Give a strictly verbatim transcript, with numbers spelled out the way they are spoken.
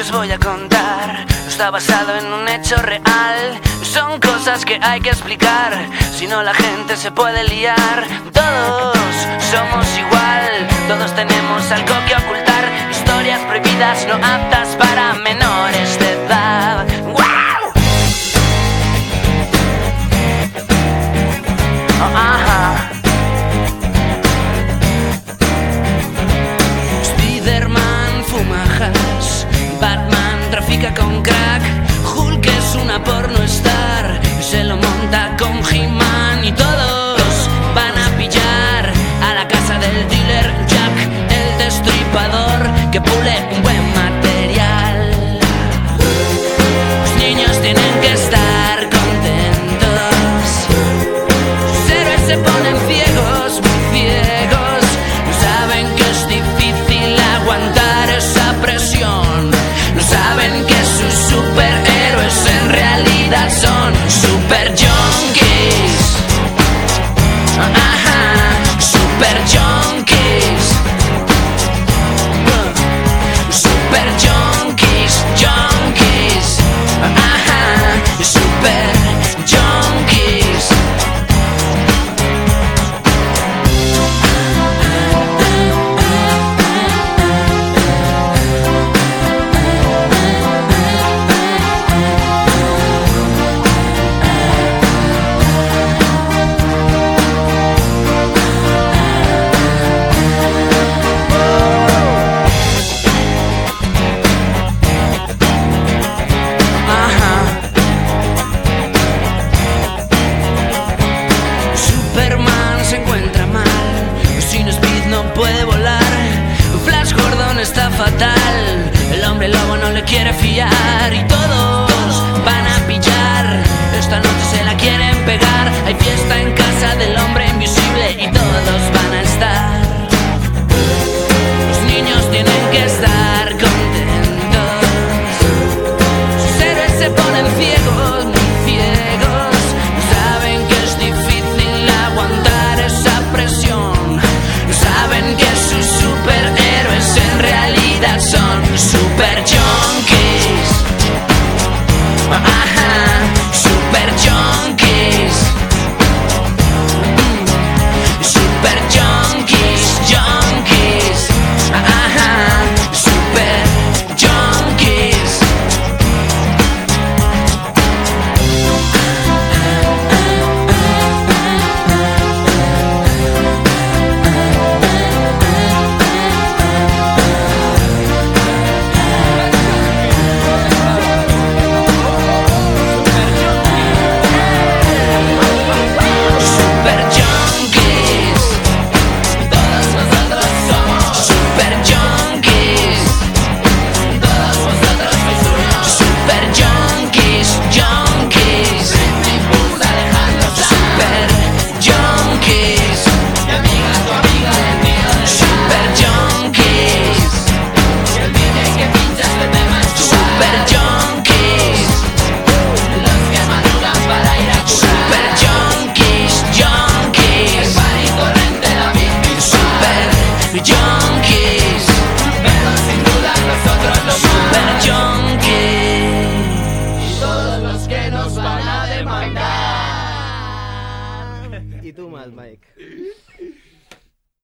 os voy a contar está basado en un hecho real. Son cosas que hay que explicar, si no la gente se puede liar. Todos somos igual, todos tenemos algo que ocultar. Historias prohibidas no aptas para menores de edad. ¡Wow! Oh, ajá. Spiderman fuma hash, Batman trafica con crack, Hulk es una pornostar, se lo monta con He-Man y todos van a pillar a la casa del dealer Jack, el destripador que pule un buen material. Los niños tienen que estar contentos, sus héroes se ponen ciegos, muy ciegos, no saben que es difícil aguantar esa presión, no saben que sus superhéroes en realidad son super junkies. Ajá, super junkies. Super junkies, junkies. Ajá, super junkies. Superman se encuentra mal, sin Speed no puede volar, Flash Gordon está fatal, el hombre lobo no le quiere fiar y todos van a pillar, esta noche se la quieren pegar, hay fiesta en casa del hombre invisible y todos van a estar. Los niños tienen que estar contentos, sus héroes se ponen ciegos, muy ciegos, no saben que es difícil aguantar esa presión, no saben que sus superhéroes en realidad son super junkies. Ajá, super junkies. Mm. Super junkies, junkies. Ajá, super junkies. Super junkies. Todos nosotros somos super junkies. Todos vosotros sois unos super junkies, junkies. Super junkies. Mi amiga, tu amiga, el mío, el super junkies. El D J que pincha este tema es tu super junkies. Los que madrugan para ir a curar. Super junkies, junkies. El party torrente, la bici, super junkies. Pero sin duda nosotros los super junkies. Y todos los que nos van a demandar. Y tú más, Mike.